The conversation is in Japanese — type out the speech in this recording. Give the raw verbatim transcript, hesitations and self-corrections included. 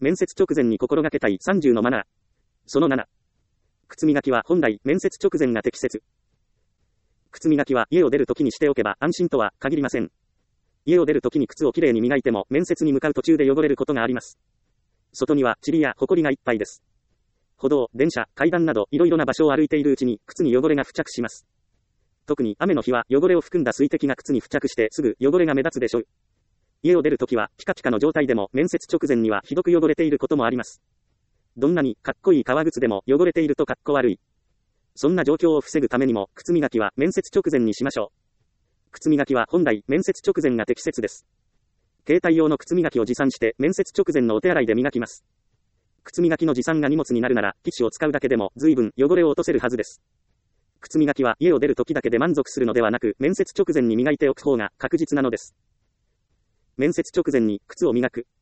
面接直前に心がけたいさんじゅうのマナー。そのなな。靴磨きは本来、面接直前が適切。靴磨きは家を出るときにしておけば安心とは限りません。家を出るときに靴をきれいに磨いても面接に向かう途中で汚れることがあります。外には塵や埃がいっぱいです。歩道、電車、階段などいろいろな場所を歩いているうちに靴に汚れが付着します。特に雨の日は汚れを含んだ水滴が靴に付着してすぐ汚れが目立つでしょう。家を出るときはピカピカの状態でも面接直前にはひどく汚れていることもあります。どんなにかっこいい革靴でも汚れているとかっこ悪い。そんな状況を防ぐためにも靴磨きは面接直前にしましょう。靴磨きは本来面接直前が適切です。携帯用の靴磨きを持参して面接直前のお手洗いで磨きます。靴磨きの持参が荷物になるならティッシュを使うだけでも随分汚れを落とせるはずです。靴磨きは家を出る時だけで満足するのではなく面接直前に磨いておく方が確実なのです。面接直前に靴を磨く。